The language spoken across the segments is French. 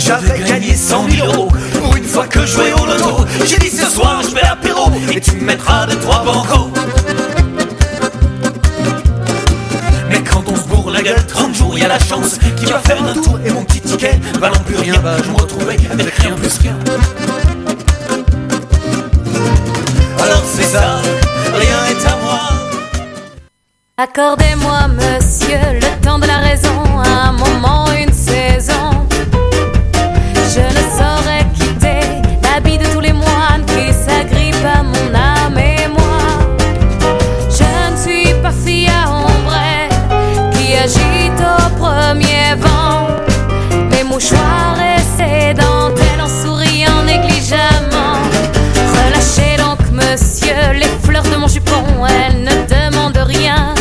j'avais gagné 100 000 euros pour une fois que je jouais au loto. J'ai dit ce soir je fais l'apéro et tu me mettras 2-3 bancos. Mais quand on se bourre la gueule 30 jours, y'a la chance qui va faire un tour et mon petit ticket valant plus rien. Bah je me retrouvais avec rien plus rien. Alors c'est ça, rien est à moi. Accordez-moi, monsieur, le temps de la raison, un moment, une saison. Je ne saurais quitter l'habit de tous les moines qui s'agrippent à mon âme et moi. Je ne suis pas fille à ombre qui agite au premier vent. Mes mouchoirs et ses dentelles en souriant négligemment. Relâchez donc, monsieur, les fleurs de mon jupon, elles ne demandent rien.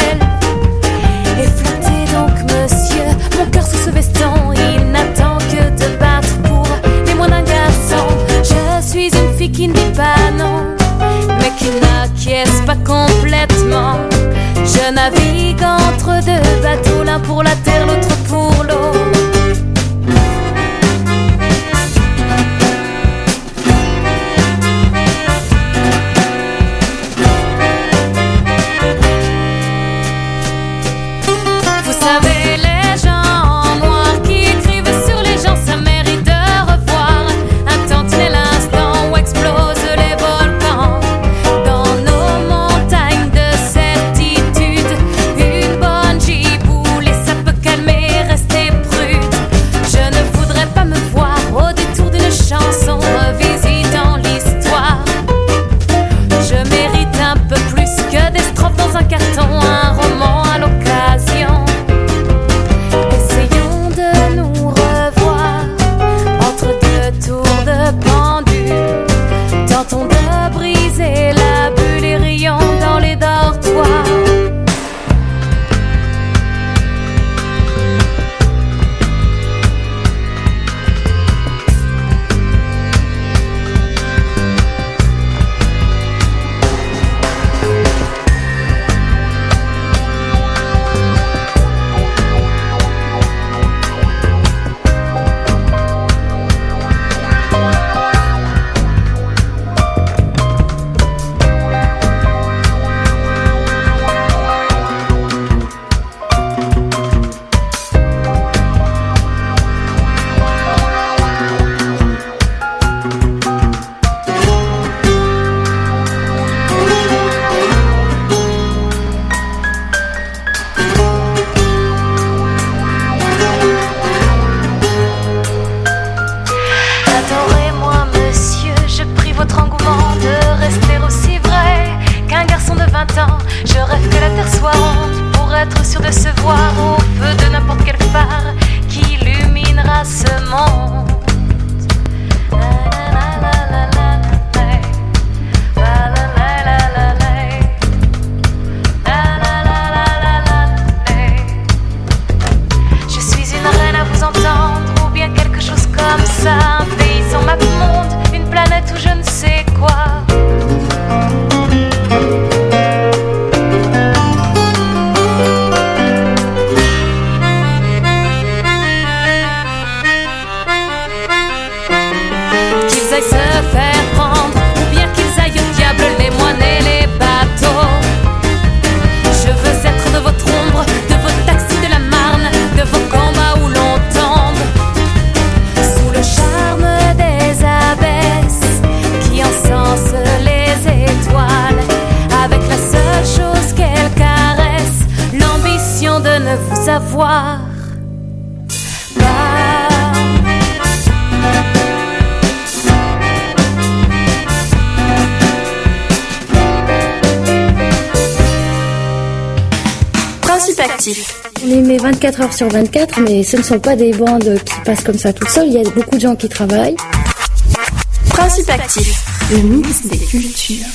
Qui ne dit pas non, mais qui n'acquiesce pas complètement. Je navigue entre deux bateaux, l'un pour la terre, l'autre pour l'eau. Vous savez, les gens en noir qui écrivent sur les gens, ça mérite de revoir un tantinet l'instant. Explose les volcans dans nos montagnes de certitude. Une bonne giboule et ça peut calmer, rester prude. Je ne voudrais pas me voir au détour d'une chanson revisitant l'histoire. Je mérite un peu plus que des strophes dans un carton, un roman à l'occasion. Essayons de nous revoir entre deux tours de pendule. Tentons de briser la bulle et rions dans les dortoirs. Je rêve que la terre soit ronde pour être sûr de se voir au feu de n'importe quel phare qui illuminera ce monde. Je suis une reine à vous entendre, ou bien quelque chose comme ça, un pays sans map monde, une planète où je ne sais quoi. Savoir Principe actif. On les met 24 heures sur 24, mais ce ne sont pas des bandes qui passent comme ça toutes seules. Il y a beaucoup de gens qui travaillent. Principe actif. Le mix des cultures.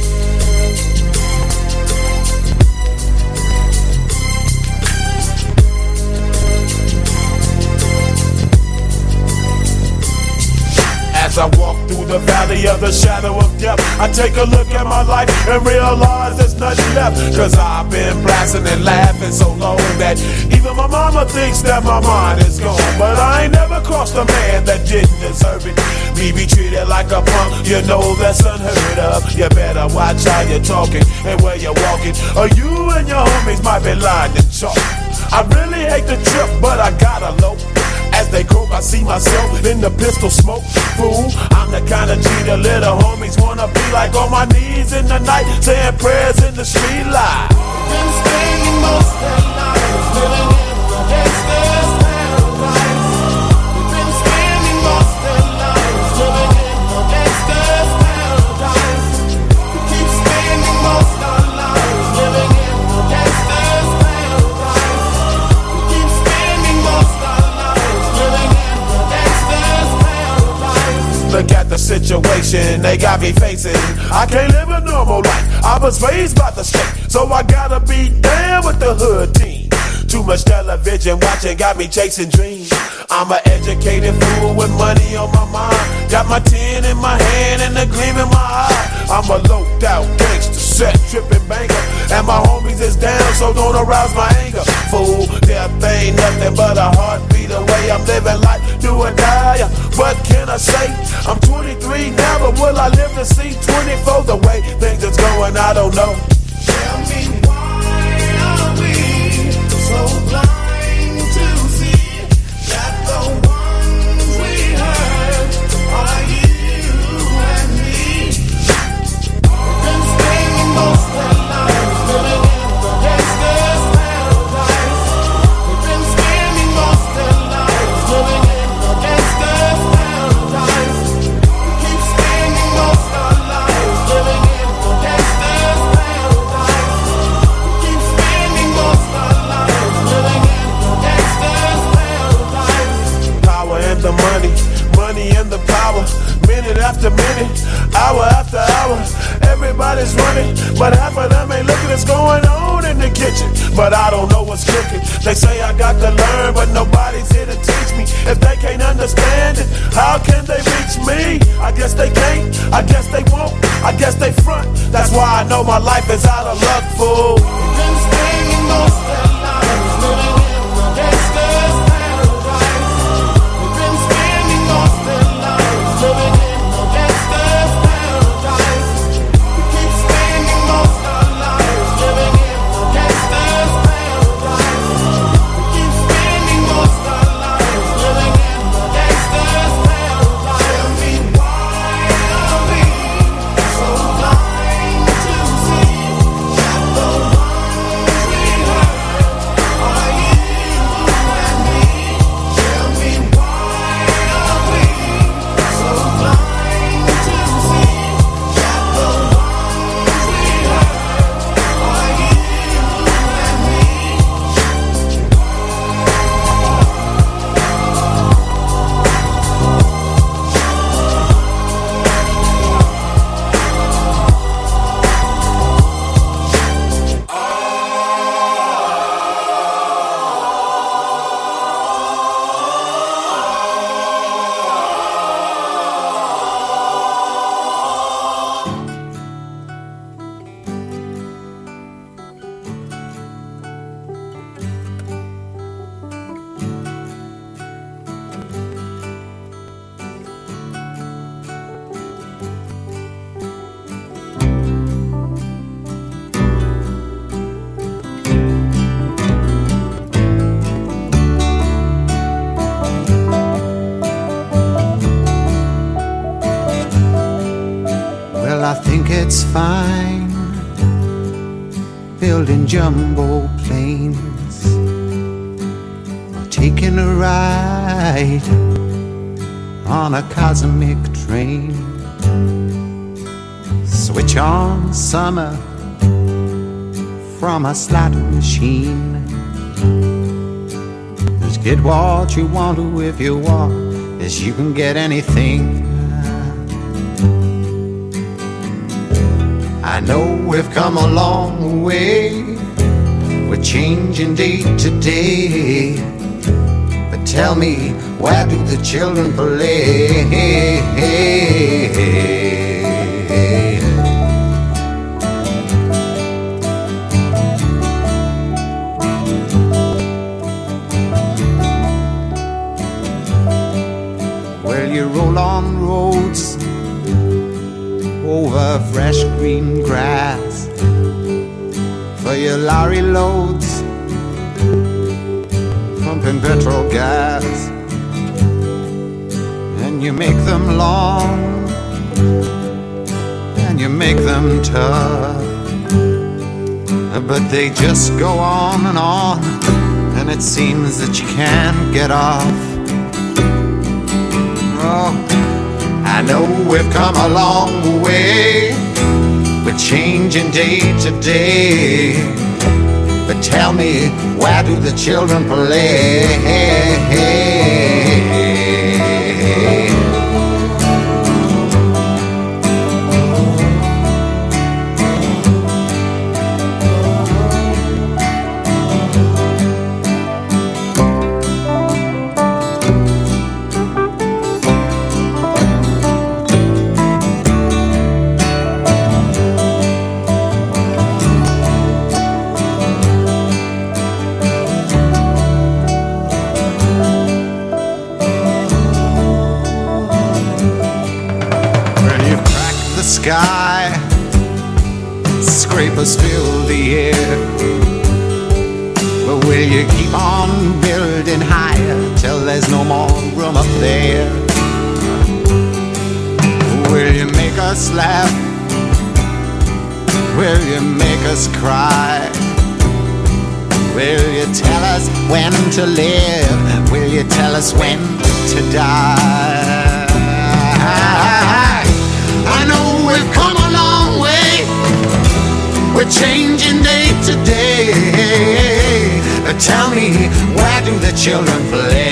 As I walk through the valley of the shadow of death, I take a look at my life and realize there's nothing left. Cause I've been blasting and laughing so long that even Even my mama thinks that my mind is gone. But I ain't never crossed a man that didn't deserve it. Me be treated like a punk, you know that's unheard of. You better watch how you're talking and where you're walking, or you and your homies might be lying in chalk. I really hate the trip, but I gotta low. As they croak, I see myself in the pistol smoke. Fool, I'm the kind of G the little homies wanna be like, on my knees in the night, saying prayers in the street light. Been spending most of their lives living in the gangster's paradise. We've been spending most of their lives living in the gangster's paradise. We keep spending most of our lives living in the gangster's paradise. We keep spending most of our lives living in the gangster's paradise. Look at the situation they got me facing. I can't live a normal life. I was raised by the state, so I gotta be down with the hood team. Too much television watching got me chasing dreams. I'm an educated fool with money on my mind. Got my tin in my hand and a gleam in my eye. I'm a loped out gangster, set tripping banker, and my homies is down, so don't arouse my anger. Fool, death ain't nothing but a heartbeat away. I'm living life, do or die. What can I say? I'm 23 now, but will I live to see 24? The way things is going, I don't know. Tell me, why are we so blind to see that the ones we hurt are you and me? We've been spending most of our lives living in the gangster's paradise. We've been spending most of our lives living in the gangster's paradise. We keep spending most of our lives living in the gangster's paradise. We keep spending most of our lives living in the gangster's paradise. Power and the money, money and the power. Minute after minute, hour after hour, everybody's running, but half of them ain't looking what's going on in the kitchen. But I don't know what's cooking. They say I got to learn, but nobody's here to teach me. If they can't understand it, how can they reach me? I guess they can't, I guess they won't, I guess they front. That's why I know my life is out of luck, fool. We've been spending most of our lives living in the gangster's paradise. We've been spending most of our lives living in the gangster's paradise. We keep spending most of our lives living in the gangster's paradise. We keep spending most of our lives living in the gangster's paradise. Tell me, why are we so blind to see that the ones we hurt are you and me? Tell me, why are we so blind to see that the ones we hurt are you and me? Well, I think it's fine building jumbo planes or taking a ride on a cosmic train. Switch on summer from a slot machine. Just get what you want to if you want, as you can get anything. I know we've come a long way, we're changing day to day. But tell me, where do the children play? you roll on roads over fresh green grass, for your lorry loads pumping petrol gas, and you make them long and you make them tough, but they just go on, and it seems that you can't get off. Oh, I know we've come a long way, we're changing day to day, but tell me, where do the children play? Sky, scrapers fill the air, but will you keep on building higher till there's no more room up there? Will you make us laugh? Will you make us cry? Will you tell us when to live? Will you tell us when to die? I know we've come a long way, we're changing day to day. Tell me, where do the children play?